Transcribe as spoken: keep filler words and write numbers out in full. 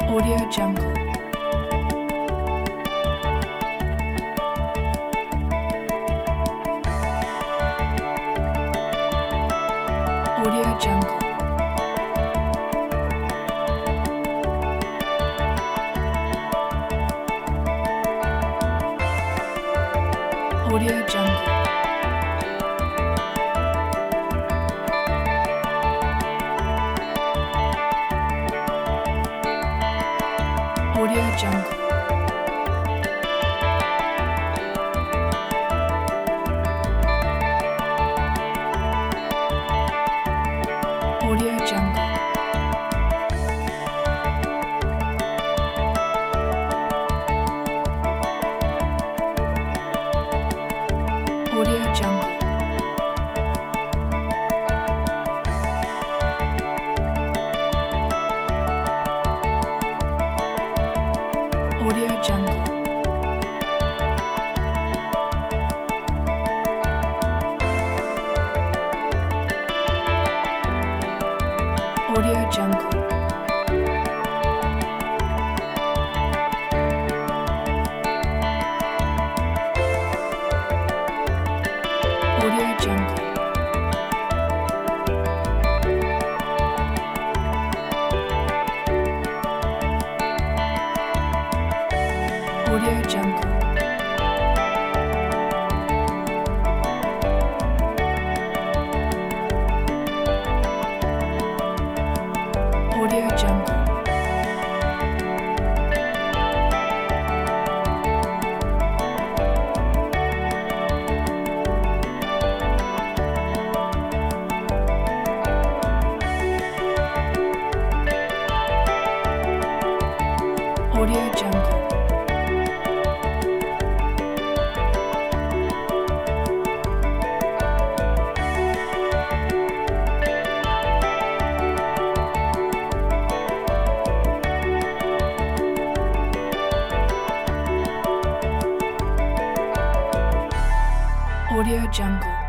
Audio Jungle. Audio Jungle. Audio Jungle. Audio Jungle. Audio Jungle. Audio Jungle. Audio Jungle. Audio Jungle. Audio Jungle. Audio Jungle. Audio Jungle. Audio Jungle. Audio Jungle.